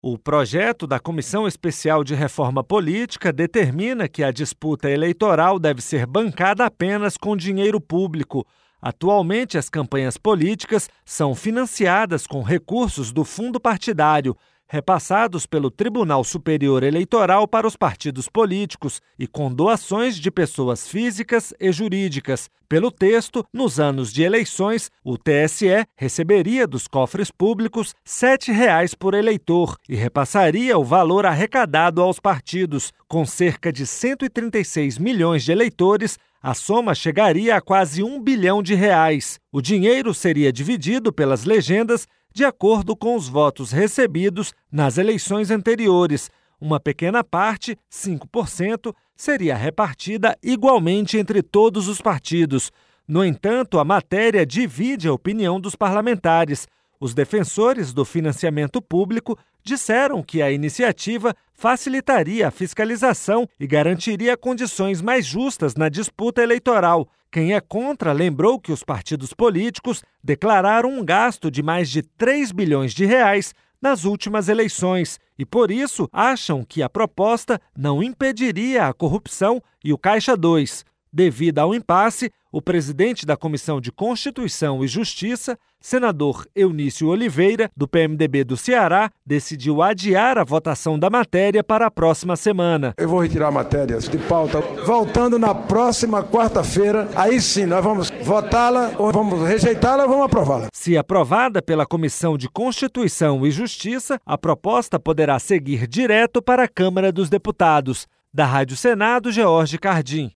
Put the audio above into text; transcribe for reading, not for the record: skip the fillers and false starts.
O projeto da Comissão Especial de Reforma Política determina que a disputa eleitoral deve ser bancada apenas com dinheiro público. Atualmente, as campanhas políticas são financiadas com recursos do fundo partidário, repassados pelo Tribunal Superior Eleitoral para os partidos políticos e com doações de pessoas físicas e jurídicas. Pelo texto, nos anos de eleições, o TSE receberia dos cofres públicos R$ 7,00 por eleitor e repassaria o valor arrecadado aos partidos. Com cerca de 136 milhões de eleitores, a soma chegaria a quase R$ 1 bilhão. O dinheiro seria dividido pelas legendas de acordo com os votos recebidos nas eleições anteriores. Uma pequena parte, 5%, seria repartida igualmente entre todos os partidos. No entanto, a matéria divide a opinião dos parlamentares. Os defensores do financiamento público disseram que a iniciativa facilitaria a fiscalização e garantiria condições mais justas na disputa eleitoral. Quem é contra lembrou que os partidos políticos declararam um gasto de mais de R$ 3 bilhões nas últimas eleições e, por isso, acham que a proposta não impediria a corrupção e o Caixa 2. Devido ao impasse, o presidente da Comissão de Constituição e Justiça, senador Eunício Oliveira, do PMDB do Ceará, decidiu adiar a votação da matéria para a próxima semana. Eu vou retirar matérias de pauta. Voltando na próxima quarta-feira, aí sim nós vamos votá-la, ou vamos rejeitá-la ou vamos aprová-la. Se aprovada pela Comissão de Constituição e Justiça, a proposta poderá seguir direto para a Câmara dos Deputados. Da Rádio Senado, George Cardim.